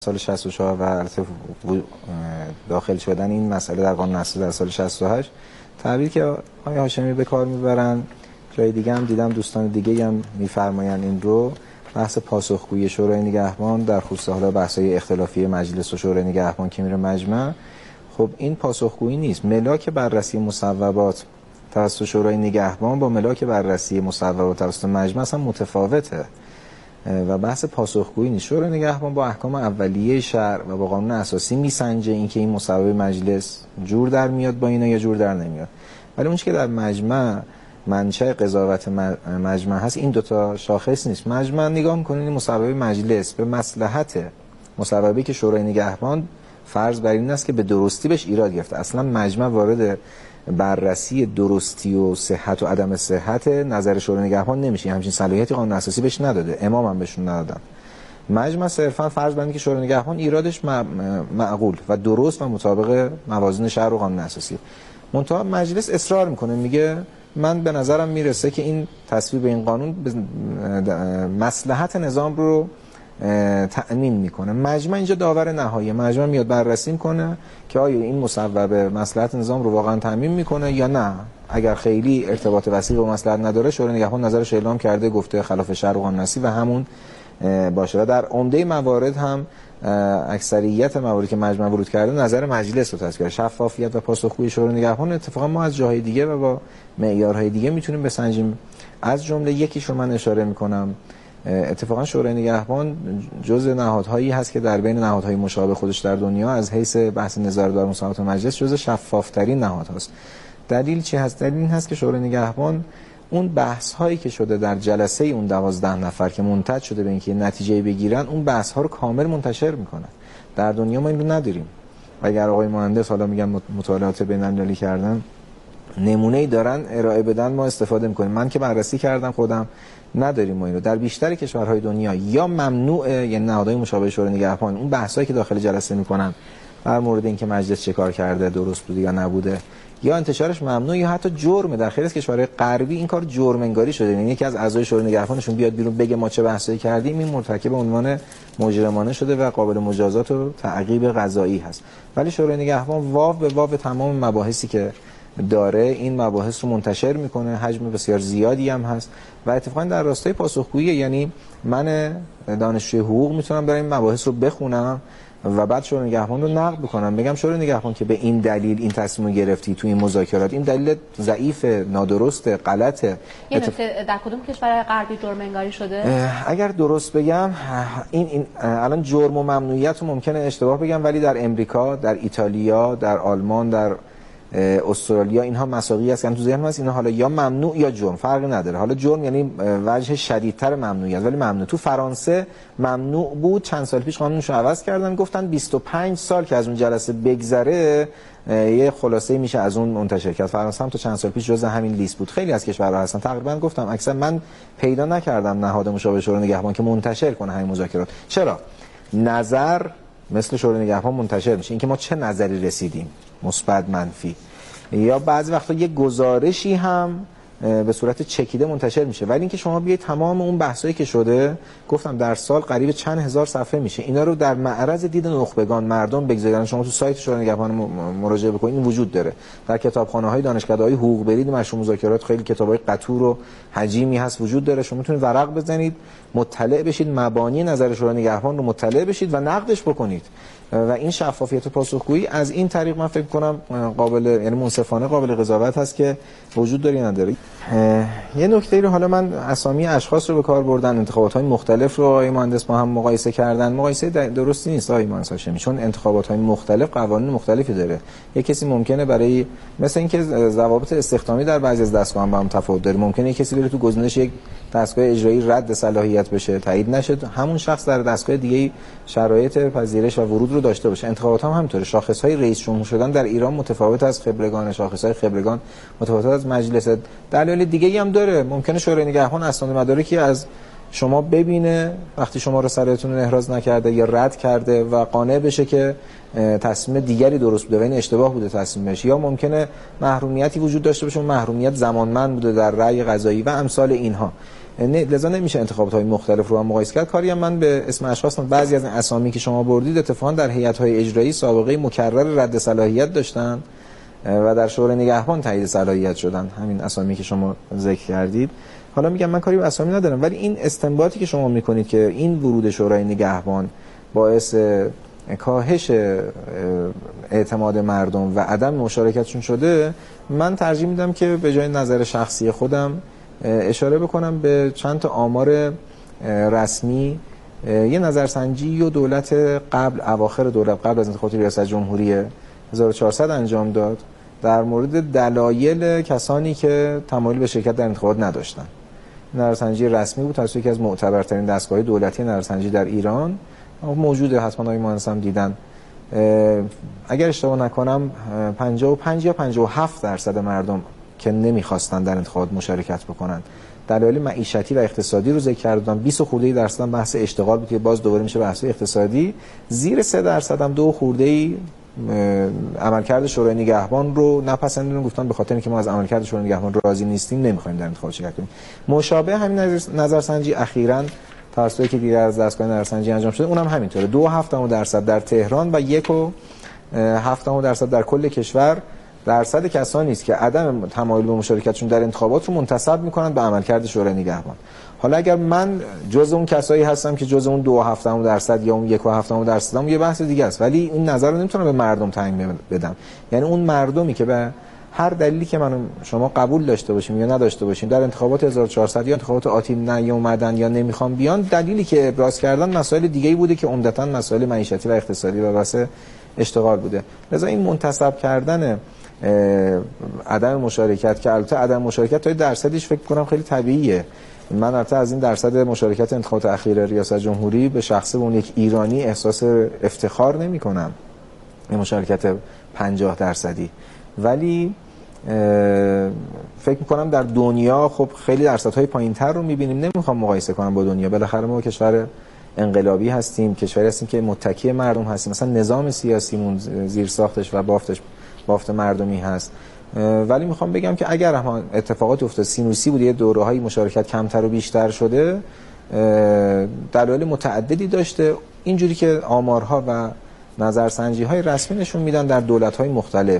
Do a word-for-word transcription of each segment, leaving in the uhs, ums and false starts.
سال شصت و چهار و داخل شدن این مسئله در قانون اساسی در سال شصت و هشت تعبیر که آقای هاشمی به کار میبرن، جای دیگه هم دیدم دوستان دیگه هم میفرمایند این رو، بحث پاسخگویی شورای نگهبان در خصوص حالا بحث‌های اختلافی مجلس و شورای نگهبان که میره مجمع. خب این پاسخگویی نیست. ملاک بررسی مصوبات توسط شورای نگهبان با ملاک بررسی مصوبات توسط مجمع اصلا متفاوته و بحث پاسخگویی نیست. شورای نگهبان با احکام اولیه شرع و با قانون اساسی میسنجه اینکه این مصوبه مجلس جور در میاد با اینا یا جور در نمیاد. ولی اون چیزی که در مجمع منشأ قضاوت مجمع هست این دوتا شاخص نیست. مجمع نگاه میکنه این مصوبه مجلس به مصلحت مصوبه‌ای که شورای نگهبان فرض بر این است که به درستی بهش ایراد گرفته. اصلا مجمع وارد بررسی درستی و صحت و عدم صحت نظر شورای نگهبان نمیشه. همچین صلاحیتی قانون اساسی بهش نداده، امام هم بهشون ندادن. مجمع صرفا فرض بر این که شورای نگهبان ایرادش معقول و درست و مطابق موازین شرع و قانون اساسی. منتها مجلس اصرار میکنه، میگه من به نظرم میرسه که این تصویب این قانون مصلحت نظام رو تأمین میکنه. مجمع اینجا داور نهایی، مجمع میاد بررسی میکنه که آیا این مصوبه مصلحت نظام رو واقعا تأمین میکنه یا نه. اگر خیلی ارتباط وثیقی با مصلحت نداره، شورای نگهبان نظرش اعلام کرده، گفته خلاف شرع و قانون اساسی و همون باشه. و در عمده موارد هم اکثریت مواردی که مجمع ورود کرده نظر مجلس رو تصویر. شفافیت و پاسخگویی شورای نگهبان اتفاقا ما از جاهای دیگه و با معیارهای دیگه میتونیم بسنجیم. از جمله یکیش رو من اشاره میکنم، اتفاقا شورای نگهبان جزء نهادهایی هست که در بین نهادهای مشابه خودش در دنیا از حیث بحث نظارت‌دار مصوبات مجلس جزء شفافترین نهاد هست. دلیل چی هست؟ دلیل این هست که شورای نگهبان اون بحث هایی که شده در جلسه اون دوازده نفر که منتج شده به اینکه نتیجه بگیرن، اون بحث ها رو کامل منتشر میکنن. در دنیا ما این رو نداریم. و اگر آقای مهندس حالا میگن مطالعات بین‌المللی کردن، نمونه‌ای دارن ارائه بدن، ما استفاده میکنیم. من که بررسی کردم خودم، نداریم ما این رو. در بیشتر کشورهای دنیا یا ممنوعه، یعنی نهادهای مشابه شورای نگهبان اون بحثایی که داخل جلسه میکنن در مورد اینکه مجلس چه کار کرده، درست بوده یا نبوده، یا انتشارش ممنوع یا حتی جرمه. در خیلی از کشورهای غربی این کار جرم انگاری شده، یعنی یکی از اعضای شورای نگهبانشون بیاد بیرون بگه ما چه بحثایی کردیم، این مرتکب عنوان مجرمانه شده و قابل مجازات و تعقیب قضایی هست. ولی شورای نگهبان واو به واو تمام مباحثی که داره این مباحث رو منتشر میکنه، حجم بسیار زیادی هم هست و اتفاقا در راستای پاسخگویی، یعنی من دانشجوی حقوق میتونم برای این مباحث رو بخونم و بعد شورای نگهبان رو نقد بکنم، بگم شورای نگهبان که به این دلیل این تصمیم گرفتی تو این مذاکرات، این دلیل ضعیف، نادرست، غلطه. یه نکته، در کدوم کشور غربی جرم انگاری شده؟ اگر درست بگم این, این الان جرم و ممنوعیت رو ممکنه اشتباه بگم، ولی در امریکا، در ایتالیا، در آلمان، در استرالیا اینها مساوی است. یعنی تو ذهن هست اینا حالا یا ممنوع یا جرم، فرقی نداره. حالا جرم یعنی وجه شدیدتر ممنوعیت، ولی ممنوع. تو فرانسه ممنوع بود، چند سال پیش قانونش رو عوض کردن، گفتن بیست و پنج سال که از اون جلسه بگذره یه خلاصه میشه از اون منتشر کرد. فرانسه هم تا چند سال پیش جزء همین لیست بود. خیلی از کشورها هستن، تقریبا گفتم اکثر من پیدا نکردم نهاد مشابه شورای نگهبان که منتشر کنه همین مذاکرات. چرا؟ نظر مثل شورای نگهبان منتشر میشه، اینکه ما چه نظری رسیدیم، مثبت، منفی، یا بعضی وقتا یه گزارشی هم به صورت چکیده منتشر میشه. ولی اینکه شما بیاید تمام اون بحثایی که شده، گفتم در سال قریب چند هزار صفحه میشه، اینا رو در معرض دید نخبگان مردم بگذارن. شما تو سایت شورای نگهبان مراجعه بکنید، این وجود داره. در کتابخانه‌های دانشکده‌های حقوق برید، مشروع مذاکرات، خیلی کتابای قطور و حجیمی هست وجود داره. شما میتونید ورق بزنید، مطلع بشید، مبانی نظر شورای نگهبان رو مطلع بشید و نقدش بکنید. و این شفافیت و پاسخگویی از این طریق من فکر کنم قابل، یعنی منصفانه قابل قضاوت هست که وجود داره یا نداره. یه نکته رو حالا من اسامی اشخاص رو به کار بردن، انتخابات های مختلف رو آقای مهندس با هم مقایسه کردن. مقایسه درستی نیست آقای مهندس هاشمی، چون انتخابات های مختلف قوانین مختلفی داره. یه کسی ممکنه برای مثلا اینکه ضوابط استخدامی در بعضی از دستگاه‌ها با هم تفاوت داره، ممکنه یک کسی بره تو گزینش یک دستگاه اجرایی رد صلاحیت بشه، تایید نشه، همون شخص در دستگاه دیگه شرایط پذیرش و ورود رو داشته باشه. انتخابات هم همینطوره. شاخص‌های رئیس جمهور شدن در ایران متفاوت از خبرگان، شاخص‌های خبرگان متفاوت از مجلس. دلایل دیگه‌ای هم داره. ممکنه شورای نگهبان اسناد مدارکی از شما ببینه وقتی شما رو سرتون رو احراز نکرده یا رد کرده و قانع بشه که تصمیم دیگری درست بوده و این اشتباه بوده تصمیمش، یا ممکنه محرومیتی وجود داشته باشه، محرومیت زمانمند بوده در رأی قضایی و امثال اینها. لذا نمیشه انتخابات‌های مختلف رو هم مقایسه کرد. کاری هم من به اسم اشخاص، بعضی از این اسامی که شما بردید اتفاقا در هیئت‌های اجرایی سابقه مکرر رد صلاحیت داشتن و در شورای نگهبان تایید صلاحیت شدن، همین اسامی که شما ذکر کردید. حالا میگم من کاری به اسامی ندارم، ولی این استنباطی که شما میکنید که این ورود شورای نگهبان باعث کاهش اعتماد مردم و عدم مشارکتشون شده، من ترجیح میدم که به جای نظر شخصی خودم اشاره بکنم به چند تا آمار رسمی. یه نظرسنجی و دولت قبل اواخر دولت قبل از انتخابات ریاست جمهوری هزار و چهارصد انجام داد در مورد دلایل کسانی که تمایل به شرکت در انتخابات نداشتن. نظرسنجی رسمی بود توسط یکی از معتبرترین دستگاه دولتی نظرسنجی در ایران، موجوده، حتما آقای مهندس هم دیدن. اگر اشتباه نکنم پنجاه و پنج یا پنجاه و هفت درصد مردم که نمیخواستن در انتخابات مشارکت بکنن دلایل معیشتی و اقتصادی رو ذکر کردن. بیست خورده درصد هم بحث اشتغال بود که باز دوباره میشه بحث اقتصادی. زیر سه درصد هم دو خورده عملکرد شورای نگهبان رو نپسندیدن، گفتن به خاطر اینکه ما از عملکرد شورای نگهبان راضی نیستیم نمیخوایم در انتخابات شرکت کنیم. مشابه همین نظرسنجی اخیراً توسط یکی دیگر از دستگاه نظرسنجی انجام شده، اونم همینطوره. دو هفتم درصد در تهران و یک و هفتم درصد در کل کشور درصد کسانی است که عدم تمایل به مشارکتشون در انتخابات رو منتسب میکنن به عملکرد شورای نگهبان. حالا اگر من جز اون کسایی هستم که جز اون دو هفتم درصد یا اون یک و هفتم درصدم، یه بحث دیگه است، ولی این نظر رو نمیتونم به مردم تعیین بدم. یعنی اون مردمی که به هر دلیلی که من شما قبول داشته باشیم یا نداشته باشیم در انتخابات هزار و چهارصد یا انتخابات آتی نیومدن یا نمیخوام بیان، دلیلی که ابراز کردن مسائل دیگه‌ای بوده که عمدتاً مسائل معیشتی و اقتصادی و واسه اشتغال بوده. لذا این منتسب کردن عدم مشارکت، که البته عدم مشارکت تا درصدیش فکر کنم خیلی طبیعیه. من البته از این درصد مشارکت انتخابات اخیر ریاست جمهوری به شخصه اون یک ایرانی احساس افتخار نمی کنم، این مشارکت پنجاه درصدی، ولی فکر میکنم در دنیا خب خیلی درصدهای پایینتر رو میبینیم. نمیخوام مقایسه کنم با دنیا، بالاخره ما کشور انقلابی هستیم، کشوری هستیم که متکی مردم هستیم، مثلا نظام سیاسیمون زیر ساختش و بافتش بافت مردمی هست. ولی میخوام بگم که اگر هم اتفاقات افتاد سینوسی بود، یه دوره‌های مشارکت کمتر و بیشتر شده، دلایل متعددی داشته. اینجوری که آمارها و نظرسنجی‌های رسمی نشون میدن در دولت‌های مختلف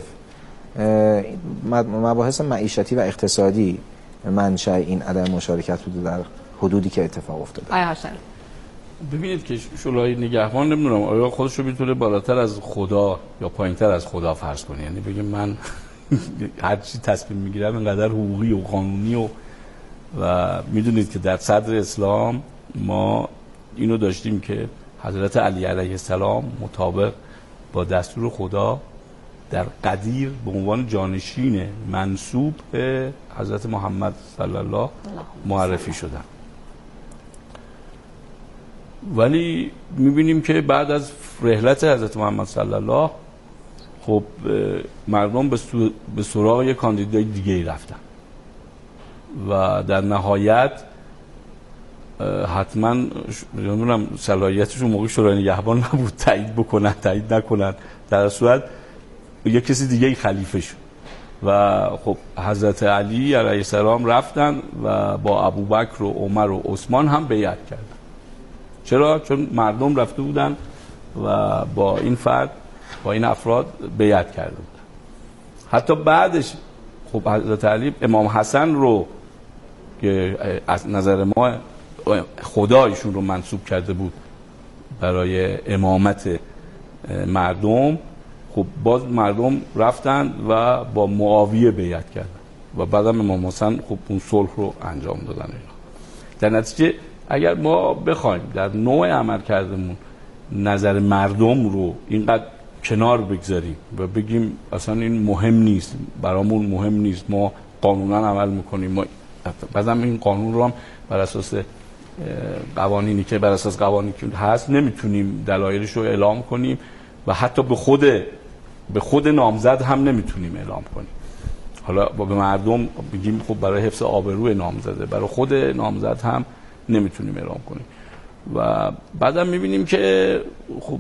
مباحث معیشتی و اقتصادی منشأ این عدم مشارکت بوده در حدودی که اتفاق افتاده. آیا حسن ببینید که شورای نگهبان نمیدونم آیا خودش رو میتونه بالاتر از خدا یا پایینتر از خدا فرض کنه، یعنی بگه من هر چی تصمیم میگیرم اینقدر حقوقی و قانونی و و میدونید که در صدر اسلام ما اینو داشتیم که حضرت علی علیه السلام مطابق با دستور خدا در قدیر به عنوان جانشین منسوب به حضرت محمد صلی الله معرفی شدن. ولی میبینیم که بعد از رحلت حضرت محمد صلی الله خب مردم به سراغ یک کاندیدای دیگه ای رفتن و در نهایت حتما نمیدونم صلاحیتشون موقع شورای نگهبان نبود تایید بکنن تایید نکنن، در صورت یک کسی دیگه ای خلیفه شد و خب حضرت علی علیه السلام رفتن و با ابوبکر و عمر و عثمان هم بیعت کردن. چرا؟ چون مردم رفته بودن و با این فرد با این افراد بیعت کرده بودن. حتی بعدش خب حضرت علی امام حسن رو که از نظر ما خدا ایشون رو منصوب کرده بود برای امامت مردم، خب باز مردم رفتن و با معاویه بیعت کردن و بعدم امام حسن خب اون صلح رو انجام دادن. اینا در نتیجه اگر ما بخوایم در نوع عمل کردمون نظر مردم رو اینقدر کنار بگذاریم و بگیم اصلا این مهم نیست، برامون مهم نیست، ما قانونا عمل میکنیم، ما بعدم این قانون رو هم بر اساس قوانینی که بر اساس قوانینی که هست نمیتونیم دلایلش رو اعلام کنیم و حتی به خود به خود نامزد هم نمیتونیم اعلام کنیم. حالا با به مردم بگیم خب برای حفظ آبروی نامزده، برای خود نامزد هم نمیتونیم اعلام کنیم. و بعدم میبینیم که خب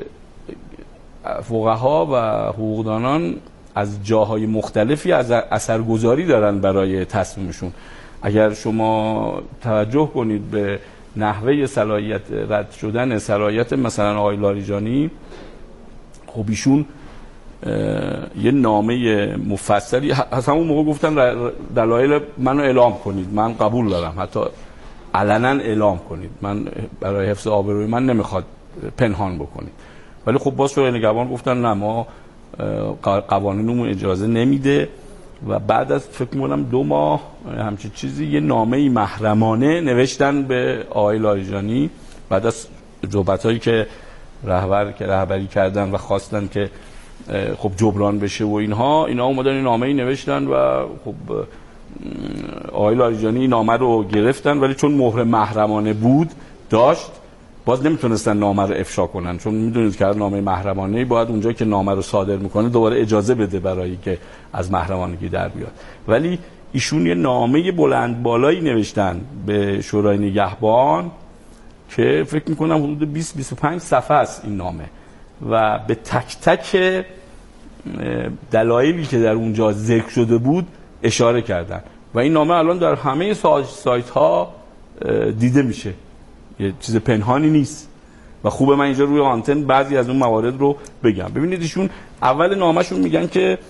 فقها و حقوقدانان از جاهای مختلفی از اثرگذاری دارن برای تصمیمشون. اگر شما توجه کنید به نحوه صلاحیت رد شدن صلاحیت مثلا آقای لاریجانی، خب ایشون یه نامه مفصلی از همون موقع گفتن دلایل منو اعلام کنید، من قبول دارم، حتی علنا اعلام کنید، من برای حفظ آبروی من نمیخواد پنهان بکنید. ولی خب باز شورای نگهبان گفتن نه، ما قوانینمون اجازه نمیده. و بعد از فکر می‌کنم دو ماه همچین چیزی یه نامه محرمانه نوشتن به آقای لاریجانی بعد از صحبتایی که رهبر که رهبری کردن و خواستن که خب جبران بشه و اینها، اینا اومدن این نامه‌ای نوشتن و خب آقای لاریجانی نامه رو گرفتن، ولی چون مهر محرمانه بود داشت، باز نمیتونستن نامه رو افشا کنن، چون میدونید که نامه محرمانه باید اونجا که نامه رو صادر میکنه دوباره اجازه بده برای که از محرمانگی در بیاد. ولی ایشون یه نامه بلند بالایی نوشتن به شورای نگهبان که فکر میکنم حدود بیست بیست و پنج صفحه است این نامه و به تک تک دلایلی که در اونجا ذکر شده بود اشاره کردن و این نامه الان در همه سایت ها دیده میشه، یه چیز پنهانی نیست و خوبه من اینجا روی آنتن بعضی از اون موارد رو بگم. ببینید ایشون اول نامه‌شون میگن که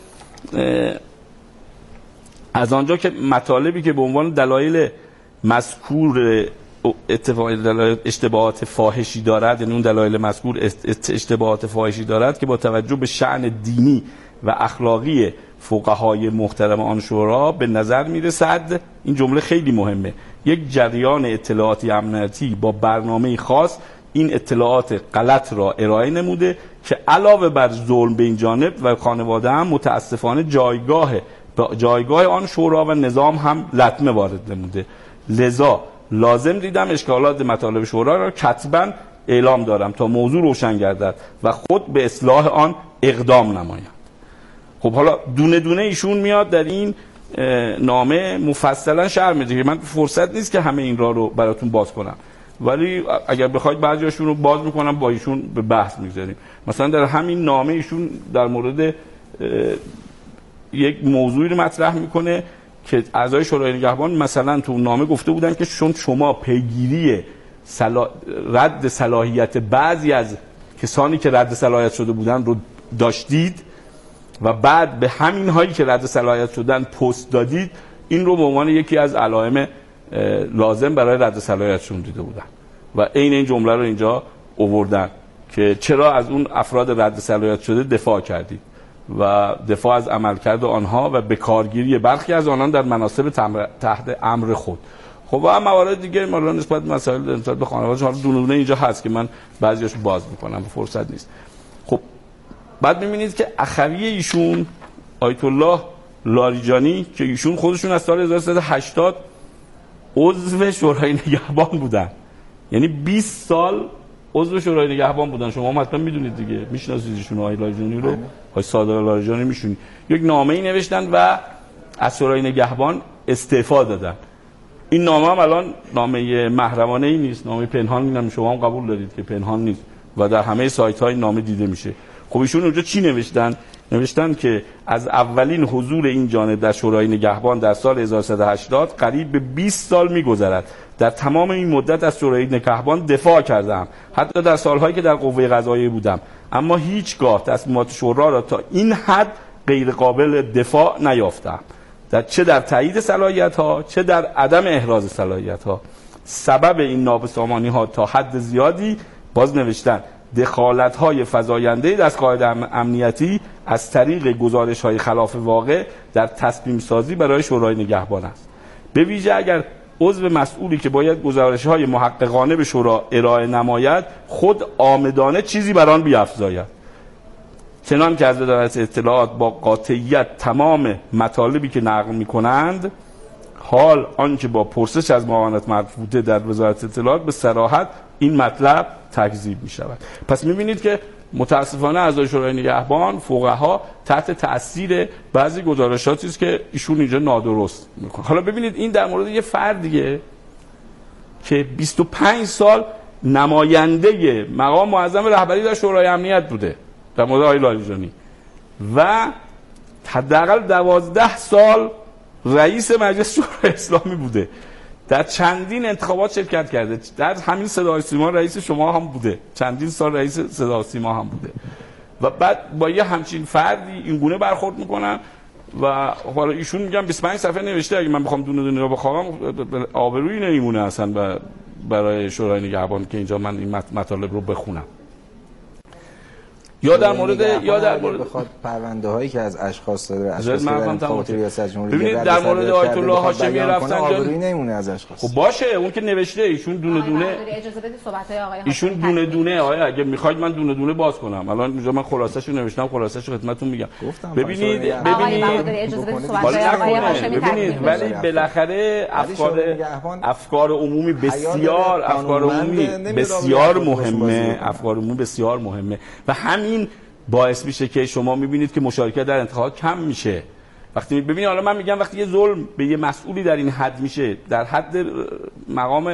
از آنجا که مطالبی که به عنوان دلایل مذکور اشتباهات فاحشی دارد، یعنی اون دلایل مذکور اشتباهات فاحشی دارد که با توجه به شأن دینی و اخلاقی فقهای محترم آن شورا به نظر میرسد، این جمله خیلی مهمه، یک جریان اطلاعاتی امنیتی با برنامه خاص این اطلاعات غلط را ارائه نموده که علاوه بر ظلم به این جانب و خانواده هم متاسفانه جایگاه جایگاه آن شورا و نظام هم لطمه وارد نموده. لذا لازم دیدم اشکالات مطالب شورا را کتباً اعلام دارم تا موضوع روشن گردد و خود به اصلاح آن اقدام نمایم. خب حالا دونه دونه ایشون میاد در این نامه مفصلا شرح میده که من فرصت نیست که همه این را رو براتون باز کنم، ولی اگر بخواید بعضیاشون رو باز میکنم با ایشون به بحث میگذاریم. مثلا در همین نامه ایشون در مورد یک موضوعی رو مطرح میکنه که اعضای شورای نگهبان مثلا تو نامه گفته بودن که چون شما پیگیری سلا... رد صلاحیت بعضی از کسانی که رد صلاحیت شده بودن رو داشتید و بعد به همین هایی که رد صلاحیت شدن پست دادید، این رو به عنوان یکی از علائم لازم برای رد صلاحیتشون دیده بودن و عین این جمله رو اینجا آوردن که چرا از اون افراد رد صلاحیت شده دفاع کردید و دفاع از عملکرد آنها و به کارگیری برخی از آنان در مناصب تحت امر خود. خب و هم موارد دیگه مولا نسبت مسائل نسبت به خانواده حالا دونه دونه اینجا هست که من بعضیاشو باز میکنم، فرصت نیست. خب بعد میبینید که اخوی ایشون آیت الله لاریجانی که ایشون خودشون از سال هزار و سیصد و هشتاد عضو شورای نگهبان بودن، یعنی بیست سال عضو شورای نگهبان بودن. شما حتما میدونید دیگه، میشناسید ایشون آقای لاریجانی رو، آقای صادق لاریجانی میشونید. یک نامه‌ای نوشتن و از شورای نگهبان استعفا دادن. این نامه هم الان نامه محرمانه ای نیست، نامه پنهانی هم شما هم قبول دارید که پنهان نیست و در همه سایت های نامه دیده میشه. خب ایشون اونجا چی نوشتن؟ نوشتن که از اولین حضور این جانب در شورای نگهبان در سال هزار و سیصد و هشتاد قریب به بیست سال می‌گذرد. در تمام این مدت از شورای نگهبان دفاع کردم، حتی در سالهایی که در قوه قضاییه بودم، اما هیچگاه تصمیمات شورا را تا این حد غیر قابل دفاع نیافتم، در چه در تایید صلاحیت‌ها چه در عدم احراز صلاحیت‌ها. سبب این نابسامانی‌ها تا حد زیادی باز نوشتن دخالت‌های فزاینده دستگاه امنیتی از طریق گزارش‌های خلاف واقع در تصمیم سازی برای شورای نگهبان است، به ویژه اگر عضو مسئولی که باید گزارش‌های محققانه به شورا ارائه نماید خود عامدانه چیزی بر آن بیفزاید، چنان که از وزارت اطلاعات با قاطعیت تمام مطالبی که نقل می‌کنند، حال آنکه با پرسش از معاونت مربوطه در وزارت اطلاعات به صراحت این مطلب تکذیب می شود. پس می بینید که متاسفانه اعضای شورای نگهبان فقها تحت تاثیر بعضی گزارشاتی است که ایشون اینجا نادرست میکنه. حالا ببینید این در مورد یه فردیه که بیست و پنج سال نماینده مقام معظم رهبری در شورای امنیت بوده در مورد آقای لاریجانی و حداقل دوازده سال رئیس مجلس شورای اسلامی بوده، در چندین انتخابات شرکت کرده، در همین صدا و سیما رئیس شما هم بوده، چندین سال رئیس صدا و سیما هم بوده و بعد با یه همچین فردی این گونه برخورد میکنن و حالا ایشون میگم بیست و پنج صفحه نوشته، اگه من بخوام دونه دونه رو بخوام آبرویی نمیمونه اصلا برای شورای نگهبان که اینجا من این مطالب رو بخونم. یا در مورد یا در مورد بخواد پرونده هایی که از اشخاص داره اشخاص در انتخابات ریاست جمهوری ببینید در مورد آیت الله هاشمی رفتن آبرویی نمیمونه از اشخاص. خب باشه اون که نوشته ایشون دونه دونه اجازه بدید صحبت های آقای ایشون دونه دونه آیا اگه میخواید من دونه دونه باز کنم الان اینجا من خلاصه‌شو نوشتم، خلاصه‌شو خدمتتون میگم. ببینید ببینید اجازه بدید صحبت های آقای هاشمی ببینید ولی بالاخره افکار افکار عمومی بسیار افکار عمومی بسیار مهمه افکار عمومی بسیار مهمه و همین باعث میشه که شما میبینید که مشارکت در انتخابات کم میشه. وقتی ببینید حالا من میگم وقتی یه ظلم به یه مسئولی در این حد میشه، در حد مقام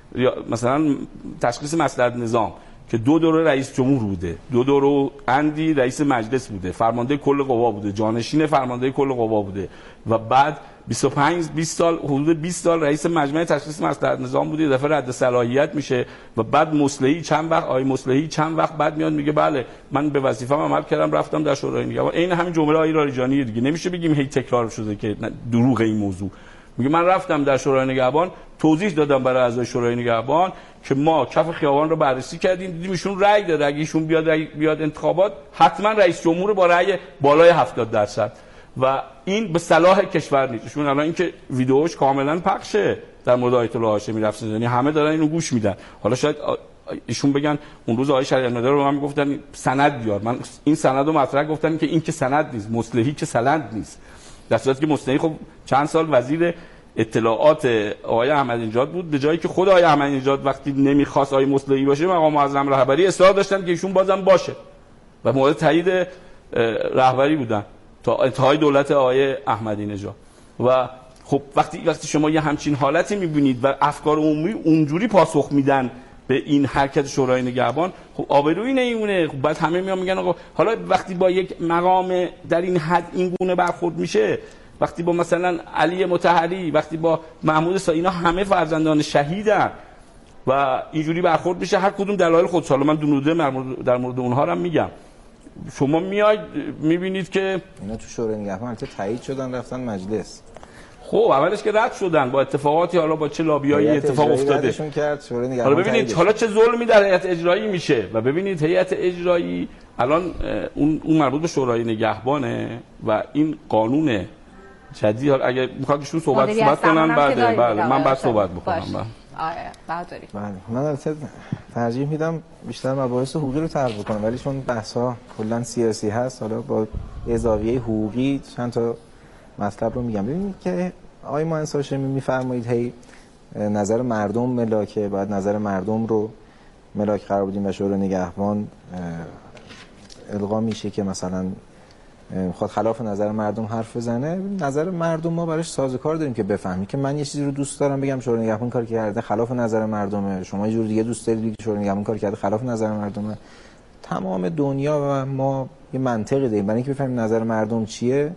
مثلا تشخیص مصلحت نظام که دو دوره رئیس جمهور بوده، دو دوره اندی رئیس مجلس بوده، فرمانده کل قوا بوده، جانشین فرمانده کل قوا بوده و بعد بیست و پنج بیست سال حدود بیست سال رئیس مجمع تشخیص مصلحت نظام بوده، دفعه رد صلاحیت میشه و بعد مصلحی چند وقت آقای مصلحی چند وقت بعد میاد میگه بله من به وظیفه‌ام عمل کردم رفتم در شورای نگهبان. این همین جمله آقای لاریجانی دیگه، نمیشه بگیم هی تکرار شده که دروغ این موضوع. میگه من رفتم در شورای نگهبان توضیح دادم برای اعضای شورای نگهبان که ما کف خیابان رو بررسی کردیم دیدیم ایشون رأی داره، اگه ایشون بیاد بیاد انتخابات حتما رئیس جمهور با رأی بالای هفتاد درصد و این به صلاح کشور نیست. ایشون الان اینکه ویدیوش کاملا پخشه در مورد آیت الله هاشمی رفسنجانی همه دارن اینو گوش میدن. حالا شاید ایشون بگن اون روز آقای شریعت مدار رو من میگفتن سند بیار، من این سند رو مطرح گفتن که این که سند نیست، مصلحی که سند نیست، در صورتی که مصلحی خب چند سال وزیر اطلاعات آقای احمدی نژاد بود، به جایی که خود آقای احمدی نژاد وقتی نمیخواست آقای مصلحی باشه مقام معظم رهبری اصرار داشتن که ایشون بازم باشه و مورد تایید رهبری بودن تا انتهای دولت آقای احمدی نژاد. و خب وقتی وقتی شما یه همچین حالتی میبینید و افکار عمومی اونجوری پاسخ میدن به این حرکت شورای نگهبان، خب آبرویی نمیمونه. خب بعد همه میان میگن آقا حالا وقتی با یک مقام در این حد این گونه برخورد میشه، وقتی با مثلا علی مطهری، وقتی با محمود سا اینا همه فرزندان شهیدن و اینجوری برخورد میشه هر کدوم دلایل خودش، حالا من دونوده در مورد اونها هم میگم، شما میاید میبینید که اینا تو شورای نگهبان البته تایید شدن رفتن مجلس. خب اولش که رد شدن با اتفاقاتی، حالا با چه لابیایی اتفاق افتاده. حالا ببینید حالا چه ظلمی در هیئت اجرایی میشه و ببینید هیئت اجرایی الان اون اون مربوط به شورای نگهبانه و این قانون جدید اگه میخواد ایشون صحبت صحبت کنن بعد بله من بعد صحبت بکنم. آره بهادری. بله من البته ترجیح میدم بیشتر مباحث حقوقی رو طرح بکنم ولی چون بحث‌ها کلا سیاسی هست حالا با زاویه حقوقی چند تا مطلب رو میگم. ببینید که آقای مهندس هاشمی میفرمایید هی نظر مردم ملاکه، بعد نظر مردم رو ملاک قرار بدیم و شورای نگهبان القا میشه که مثلا خود خلاف نظر مردم حرف بزنه. نظر مردم ما براش سازوکار داریم که بفهمی که من یه چیزی رو دوست دارم بگم شورای نگهبان کار کرده خلاف نظر مردمه، شما یه جور دیگه دوست دارید که شورای نگهبان کار کرده خلاف نظر مردمه. تمام دنیا و ما یه منطقی داریم برای اینکه بفهمیم نظر مردم چیه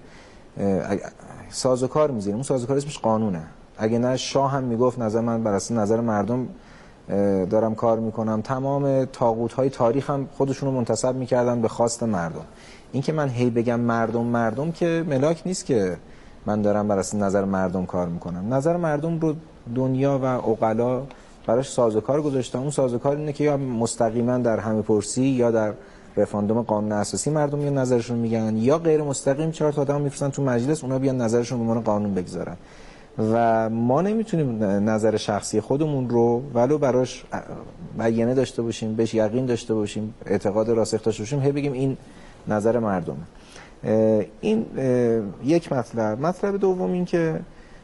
سازوکار میذاریم. اون سازوکار اسمش قانونه. اگه نه شاه هم میگفت نظر من بر اساس نظر مردم دارم کار میکنم. تمام طاغوت‌های تاریخ هم خودشونو منتسب میکردن به خواست مردم. این که من هی بگم مردم مردم که ملاک نیست که من دارم بر اساس نظر مردم کار میکنم. نظر مردم رو دنیا و عقلا براش سازوکار گذاشتن. اون سازوکار اینه که یا مستقیما در همه پرسی یا در رفراندوم قانون اساسی مردم میان نظرشون میگن یا غیر مستقیم چهار تا آدم میفرستن تو مجلس اونا بیان نظرشون به عنوان قانون بگذارن و ما نمیتونیم نظر شخصی خودمون رو ولو براش بیانیه داشته باشیم، بهش یقین داشته باشیم، اعتقاد راسخ داشته باشیم هی بگیم این نظر مردمه. این یک مطلب. مطلب دوم این که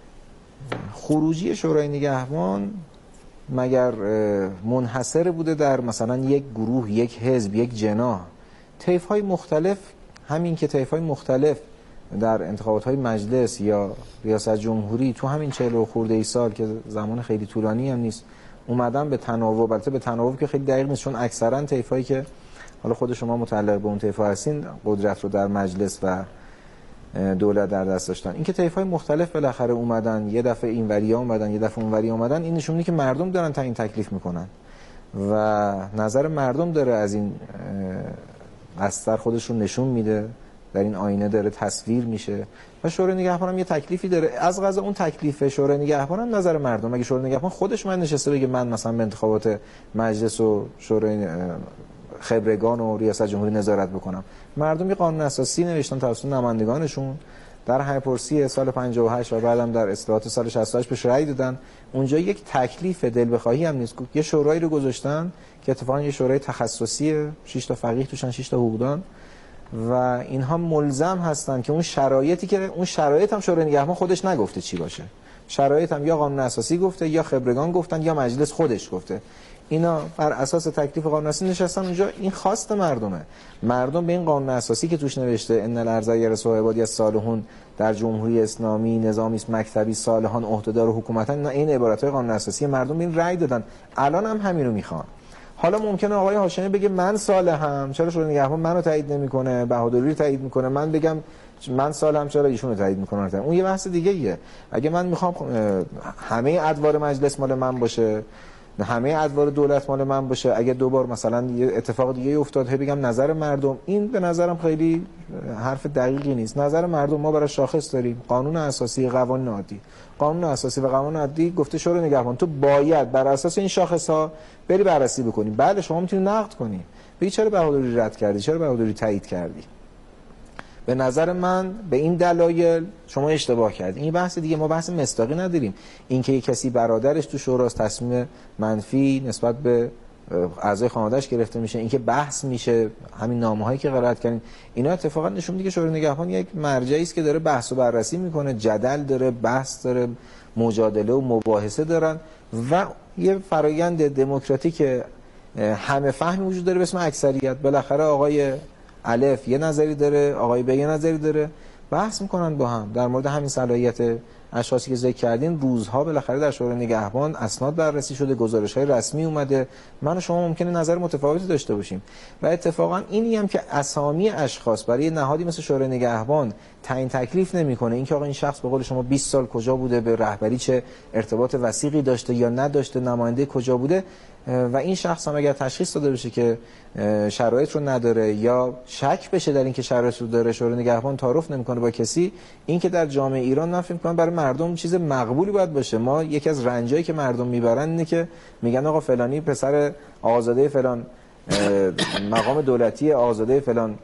خروجی شورای نگهبان مگر منحصر بوده در مثلا یک گروه، یک حزب، یک جناح؟ طیف‌های مختلف، همین که طیف‌های مختلف در انتخابات‌های مجلس یا ریاست جمهوری تو همین چهل و خورده ای سال که زمان خیلی طولانی هم نیست اومدن به تناوب، البته به تناوب که خیلی دقیق نیست چون اکثرا طیفایی که حالا خود شما متعلق به اون طیفه هستین قدرت رو در مجلس و دولت در دست داشتن. اینکه طیف‌های مختلف بالاخره اومدن، یه دفعه اینوریا اومدن، یه دفعه اونوریا اومدن، این نشون میده که مردم دارن تعیین تکلیف میکنن و نظر مردم داره از این بستر خودش رو نشون میده، در این آینه داره تصویر میشه و شورای نگهبان هم یه تکلیفی داره. از قضا اون تکلیف شورای نگهبان هم نظر مردم. اگه شورای نگهبان خودش من نشسته بگه من مثلا به انتخابات مجلس و شورای خبرگان و ریاست جمهوری نظارت بکنم، مردم یه قانون اساسی نوشتن توسط نمایندگانشون در همه‌پرسی سال پنجاه و هشت و بعدم در اصلاحات سال شصت و هشت بهش رأی دادن. اونجا یک تکلیف دل بخواهی هم نیست، یه شورایی رو گذاشتن که اتفاقا یه شورای تخصصیه، شش تا فقیه توشن، شش تا حقوقدان و اینها ملزم هستن که اون شرایطی که اون شرایط هم شورای نگهبان خودش نگفته چی باشه، شرایط هم یا قانون اساسی گفته یا خبرگان گفتن یا مجلس خودش گفته، اینا بر اساس تکلیف قانون اساسی نشستن اونجا. این خواست مردمه. مردم به این قانون اساسی که توش نوشته ان الارض یرثها عبادی الصالحون در جمهوری اسلامی نظامی است مکتبی صالحان عهدهدار حکومتن، این عبارت‌های قانون اساسی مردم این رأی دادن، الان هم همین رو میخوان. حالا ممکنه آقای هاشمی بگه من صالحم، چرا شورای نگهبان منو تایید نمیکنه، بهادری رو تایید میکنه، من بگم من صالحم چرا ایشون رو تایید میکنه. اون یه بحث دیگه ایه. اگه من میخوام همه ادوار مجلس مال من باشه، همه ادوار دولت مال من باشه، اگه دوبار مثلا یه اتفاق دیگه افتاد هی بگم نظر مردم، این به نظرم خیلی حرف دقیقی نیست. نظر مردم ما برای شاخص داریم، قانون اساسی، قوانین عادی. قانون اساسی و قوانین عادی گفته شورای نگهبان تو باید بر اساس این شاخص ها بری بررسی بکنی. بله شما میتونی نقد کنی، بگی چرا بهادری رد کردی، چرا بهادری تایید کردی، به نظر من به این دلایل شما اشتباه کردید. این بحث دیگه، ما بحث مصداقی نداریم. اینکه یک کسی برادرش تو شوراست تصمیم منفی نسبت به اعضای خانواده‌اش گرفته میشه، اینکه بحث میشه، همین نامه‌هایی که قرائت کردین، اینا اتفاقا نشون میده که شورای نگهبان یک مرجعی است که داره بحث و بررسی میکنه، جدل داره، بحث داره، مجادله و مباحثه دارن و یه فرایند دموکراتیک همه فهمی وجود داره به اسم اکثریت. بالاخره آقای الف یه نظری داره، آقای ب یه نظری داره، بحث میکنن با هم در مورد همین صلاحیت اشخاصی که ذکر کردین. روزها بالاخره در شورای نگهبان اسناد بررسی شده، گزارش‌های رسمی اومده، من و شما ممکنه نظر متفاوتی داشته باشیم و اتفاقا اینی هم که اسامی اشخاص برای نهادی مثل شورای نگهبان تعیین تکلیف نمیکنه، اینکه آقا این شخص به قول شما بیست سال کجا بوده، به رهبری چه ارتباط وثیقی داشته یا نداشته، نماینده کجا بوده و این شخص هم اگر تشخیص داده بشه که شرایط رو نداره یا شک بشه در اینکه شرایط رو داره، شورای نگهبان تعارف نمیکنه با کسی، این که در جامعه ایران من فکر می‌کنم برای مردم چیز مقبولی باید باشه. ما یکی از رنجایی که مردم میبرن اینه که میگن آقا فلانی پسر آزاده فلان مقام دولتی، آزاده فلان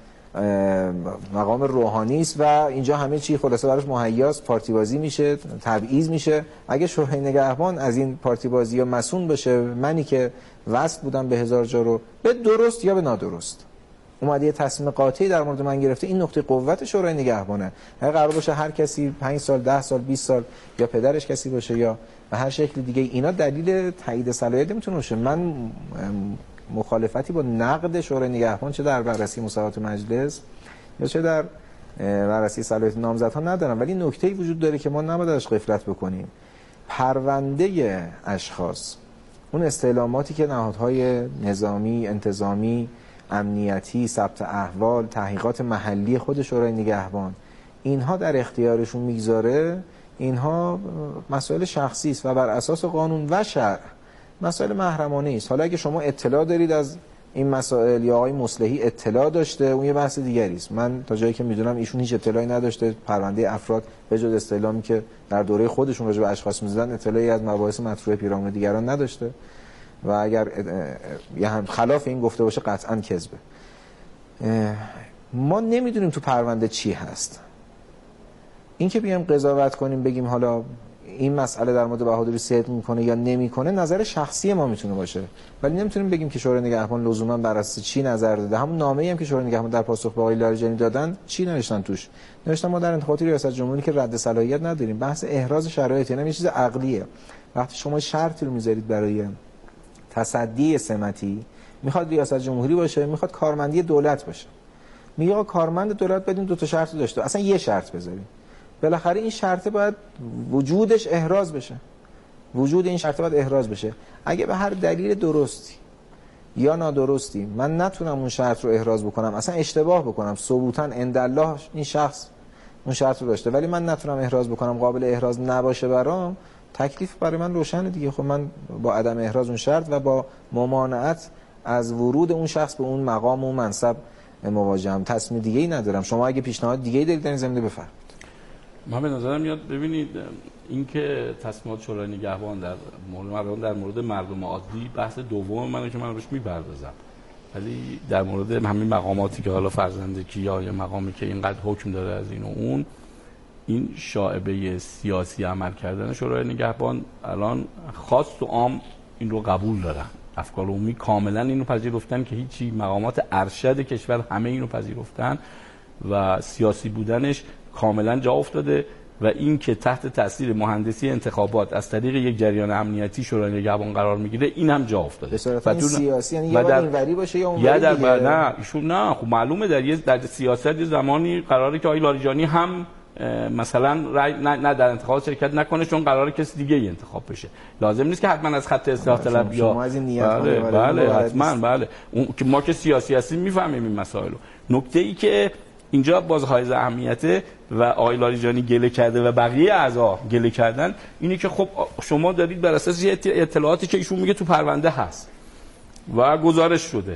مقام روحانی است و اینجا همه چی خلاصه براش مهیاست، پارتی بازی میشه، تبعیض میشه. اگه شورای نگهبان از این پارتی بازی ها مسئول باشه، منی که وصل بودم به هزار جا رو به درست یا به نادرست اومده یه تصمیم قاطعی در مورد من گرفته، این نقطه قوت شورای نگهبانه. اگه قرار باشه هر کسی پنج سال، ده سال، بیست سال یا پدرش کسی باشه یا به هر شکل دیگه، اینا دلیل تایید صلاحیت نمیتونه باشه. من مخالفتی با نقد شورای نگهبان چه در بررسی مصوبات مجلس یا چه در بررسی صلاحیت نامزدها ندارم، ولی نکته‌ای وجود داره که ما نباید ازش غفلت بکنیم. پرونده اشخاص، اون استعلاماتی که نهادهای نظامی، انتظامی، امنیتی، ثبت احوال، تحقیقات محلی خود شورای نگهبان اینها در اختیارشون میگذاره، اینها مسائل شخصی است و بر اساس قانون و شرع مسائل محرمانه است. حالا اگه شما اطلاع دارید از این مسائل یا آقای مصلحی اطلاع داشته، اون یه بحث دیگری است. من تا جایی که میدونم ایشون هیچ اطلاعی نداشته، پرونده افراد به جز استعلامی که در دوره خودشون راجع به اشخاص می‌زدن اطلاعی از مباحث مطروح پیرامون دیگران نداشته و اگر یه خلاف این گفته باشه قطعاً کذبه. ما نمیدونیم تو پرونده چی هست. این که بیایم قضاوت کنیم بگیم حالا این مسئله در مورد بهادری صدق میکنه یا نمیکنه، نظر شخصی ما میتونه باشه، ولی نمیتونیم بگیم که شورای نگهبان لزوما بر اساس چی نظر داده. همون نامه‌ای هم که شورای نگهبان در پاسخ به آقای لاریجانی دادن چی نوشتن توش؟ نوشتن ما در انتخابات ریاست جمهوری که رد صلاحیت نداریم، بحث احراز شرایط، یعنی یه چیز عقلیه. وقتی شما شرطی رو میذارید برای تصدی سمتی، میخواد ریاست جمهوری باشه، میخواد کارمندی دولت باشه، میگه آقا کارمند دولت بدین دو تا شرط داشته، اصلا یه شرط بذاریم، بالاخره این شرط باید وجودش احراز بشه. وجود این شرط باید احراز بشه. اگه به هر دلیل درستی یا نادرستی من نتونم اون شرط رو احراز بکنم، اصلا اشتباه بکنم، ثبوتا عند الله این شخص اون شرط رو داشته ولی من نتونم احراز بکنم، قابل احراز نباشه برام، تکلیف برای من روشنه دیگه. خب من با عدم احراز اون شرط و با ممانعت از ورود اون شخص به اون مقام و اون منصب مواجهم، تصمیم دیگه‌ای ندارم. شما اگه پیشنهاد دیگه‌ای دارید در این زمینه بفرمایید. من به نظرم میاد ببینید اینکه تصمیمات شورای نگهبان در مورد در مورد مردم عادی بحث دوم منو که من روش میپردازم، ولی در مورد همین مقاماتی که حالا فرزندکی یا یا مقامی که اینقدر حکم داره از این و اون، این شائبه سیاسی عمل کردن شورای نگهبان الان خاص و عام این رو قبول دارن. افکار عمومی کاملا اینو پذیرفتن که هیچی، مقامات ارشد کشور همه اینو پذیرفتن و سیاسی بودنش کاملا جا افتاده و این که تحت تاثیر مهندسی انتخابات از طریق یک جریان امنیتی شورای نگهبان قرار میگیره این هم جا افتاده. به صورت این سیاسی یعنی یا در... اینوری باشه یا اونوری یا دیگه. نه ایشون نه، خب معلومه در یه در سیاست یه زمانی قراره که آقای لاریجانی هم مثلا رای نه, نه در انتخابات شرکت نکنه چون قراره کسی دیگه ای انتخاب بشه. لازم نیست که حتما از خط اصلاح طلب یا بله بله حتما بله اون که ما که سیاسی هستیم میفهمیم این مسائل رو. نکته ای که اینجا باز حائز اهمیته و آقای لاریجانی گله کرده و بقیه اعضا گله کردن اینه که خب شما دارید بر اساس اطلاعاتی که ایشون میگه تو پرونده هست و گزارش شده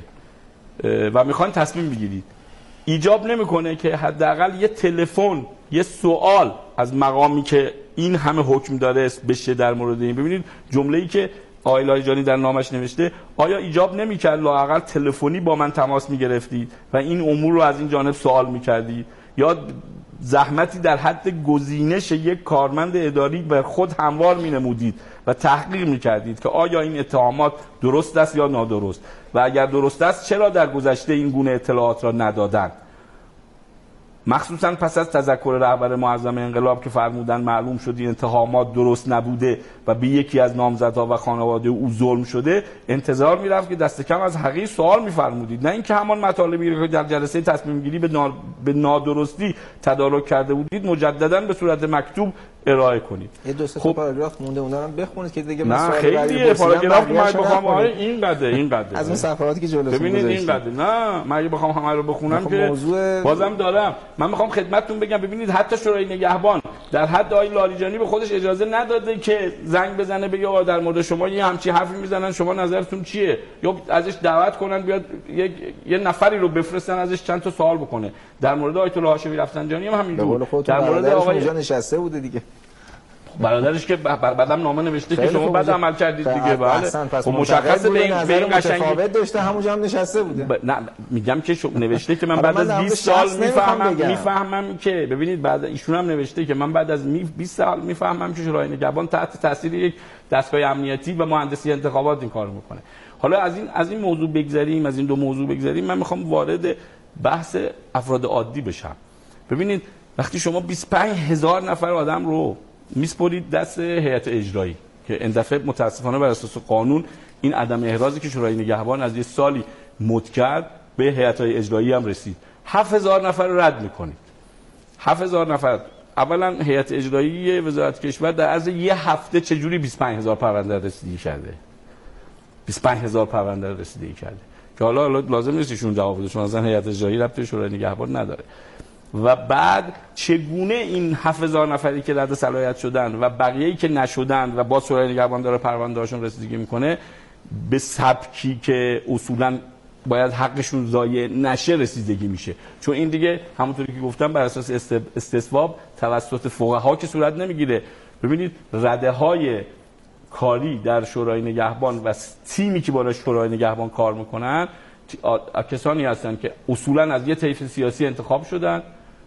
و میخوان تصمیم بگیرید، ایجاب نمیکنه که حداقل یه تلفن یه سوال از مقامی که این همه حکم داره بشه در مورد این. ببینید جمله‌ای که آقای لاریجانی در نامش نوشته، آیا ایجاب نمی‌کرد لااقل تلفنی با من تماس می‌گرفتید و این امور رو از این جانب سوال می‌کردید یا زحمتی در حد گزینش یک کارمند اداری بر خود هموار می‌نمودید و تحقیق می‌کردید که آیا این اتهامات درست است یا نادرست و اگر درست است چرا در گذشته این گونه اطلاعات را ندادند، مخصوصا پس از تذکر رهبر معظم انقلاب که فرمودن معلوم شد این اتهامات درست نبوده و به یکی از نامزدها و خانواده او ظلم شده. انتظار میرفت که دست کم از حقیقی سوال میفرمودید، نه اینکه همان مطالبی که در جلسه تصمیم گیری به, نا... به نادرستی تدارک کرده بودید مجددا به صورت مکتوب ارائه کنید. یه دو سه خب پاراگراف مونده اونا رو بخونید که دیگه نه خیلی پاراگراف من بخوام آره این قضیه این قضیه از اون صفحاتی که جلوتون ببینید این قضیه نه من اگه بخوام همه رو بخونم که موضوع... بازم دارم. من میخوام خدمتتون بگم ببینید حتی شورای نگهبان در حد آقای لاریجانی به خودش اجازه نداده که زنگ بزنه بگه آقا در مورد شما یه همچی حرفی میزنن شما نظرتون چیه، یا ازش دعوت کنن بیاد یک یه نفری رو بفرستن ازش چند تا سوال بکنه. در مورد آیت الله هاشمی رفسنجانی هم همینجوره. در مورد آقای اونجا نشسته بوده دیگه، برادرش که بعدم نامه نوشته که شما بد عمل کردید دیگه. بله خب مشخصه به این به این قشنگی داشته همونجا هم نشسته بوده. ب... نه میگم که شو... نوشته که من بعد از بیست سال میفهمم میفهمم که ببینید بعد ایشون هم نوشته که من بعد از بیست سال میفهمم که شورای نگهبان تحت تاثیر یک دستگاه امنیتی و مهندسی انتخابات این کارو میکنه. حالا از این از این موضوع بگذریم، از این دو موضوع بگذریم، من میخوام وارد بحث افراد عادی بشم. ببینید وقتی شما بیست و پنج هزار نفر آدم رو میسپرید دست هیئت اجرایی که این دفعه متاسفانه بر اساس قانون این عدم احرازی که شورای نگهبان از یه سالی مد کرد به هیئت‌های اجرایی هم رسید، هفت هزار نفر رو رد میکنید. هفت هزار نفر اولا هیئت اجرایی وزارت کشور در عرض یه هفته چجوری بیست و پنج هزار پرونده رسیدگی کرده؟ بیست و پنج هزار پرونده رسیدگی کرده که حالا, حالا لازم نیست ایشون جواب بده چون اصلا هیئت اجرایی ربطی شورای نگهبان نداره. و بعد چگونه این هفت هزار نفری که رد صلاحیت شدن و بقیه‌ای که نشدن و با شورای نگهبان داره پرونده‌هاشون رسیدگی میکنه به سبکی که اصولاً باید حقشون ضایع نشه رسیدگی میشه، چون این دیگه همونطوری که گفتم بر اساس استصواب توسط فقها که صورت نمیگیره. ببینید رده‌های کاری در شورای نگهبان و تیمی که بالا شورای نگهبان کار میکنن کسانی هستند که اصولاً از یه طیف سیاسی انتخاب شدن،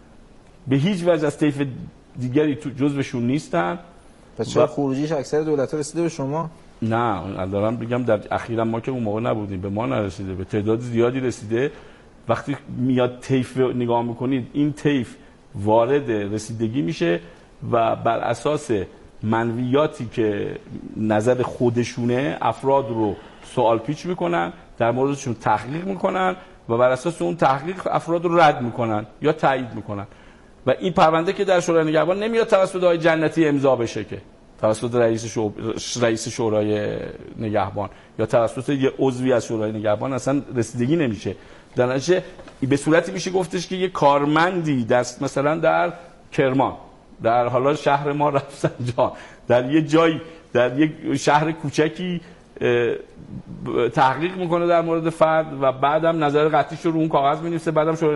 به هیچ وجه از طیف دیگری تو جزوشون نیستن. پس چرا خروجیش اکثر دولت‌ها رسیده به شما؟ نه دارم بگم در اخیراً ما که اون موقع نبودیم به ما نرسیده، به تعداد زیادی رسیده. وقتی میاد طیف نگاه میکنید این طیف وارد رسیدگی میشه و بر اساس منویاتی که نظر خودشونه افراد رو سوال پیچ میکنن، در موردشون تحقیق میکنن و بر اساس اون تحقیق افراد رو رد میکنن یا تایید میکنن. و این پرونده که در شورای نگهبان نمیاد توسط آقای جنتی امضا بشه که توسط رئیس شعب... رئیس شورای نگهبان یا توسط یه عضوی از شورای نگهبان اصلا رسیدگی نمیشه. در نتیجه به صورتی میشه گفتش که یه کارمندی دست مثلا در کرمان، در حالا شهر ما رفسنجان، در یه جایی در یک شهر کوچکی تحقیق میکنه در مورد فرد و بعدم نظر قطعیش رو اون کاغذ می‌نویسه، بعدم شورای